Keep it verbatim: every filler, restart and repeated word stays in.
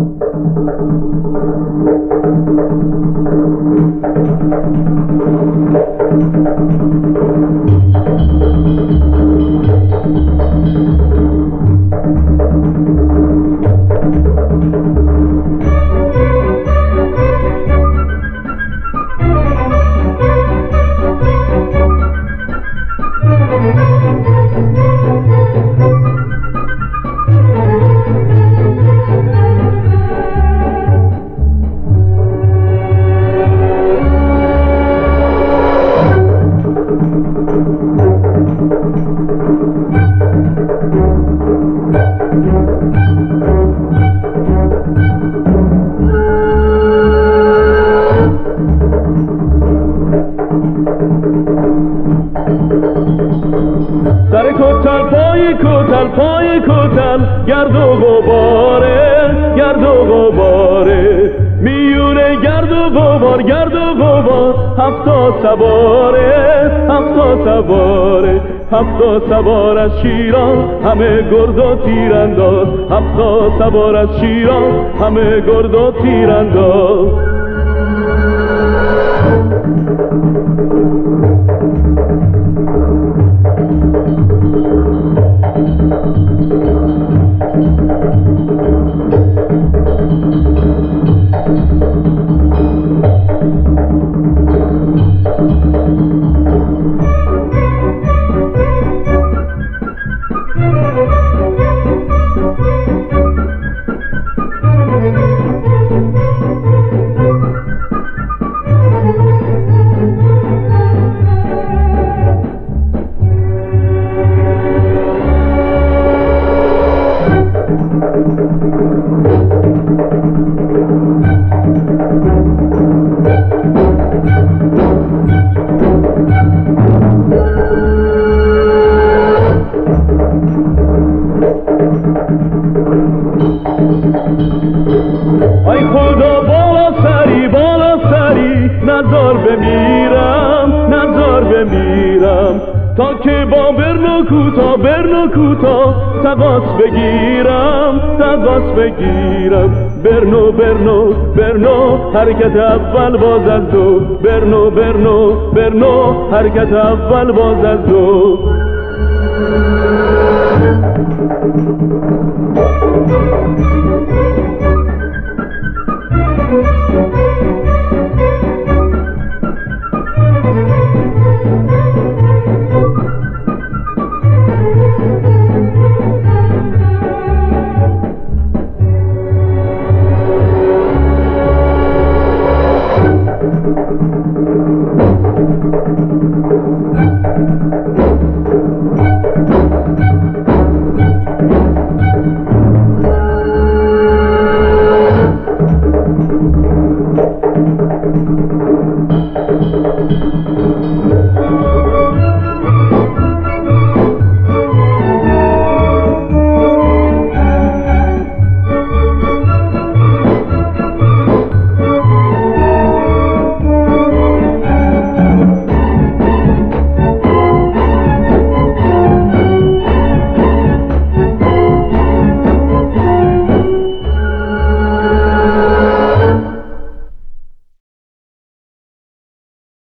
سر کتل پای کتل پای کتل گرد و غباره گرد و غباره میونه گرد و غبار گرد و غبار هفتا سواره هفتا سواره هفتا سوار از شیران همه گرد و تیرانداز هفتا سوار از شیران همه گرد و تیرانداز ای خدا بالا سری بالا سری نزار بمیرم نزار بمیرم تا که با برنو کوتا برنو کوتا تقاس بگیرم تقاس بگیرم برنو برنو برنو حرکت اول باز از دو برنو برنو برنو حرکت اول باز از دو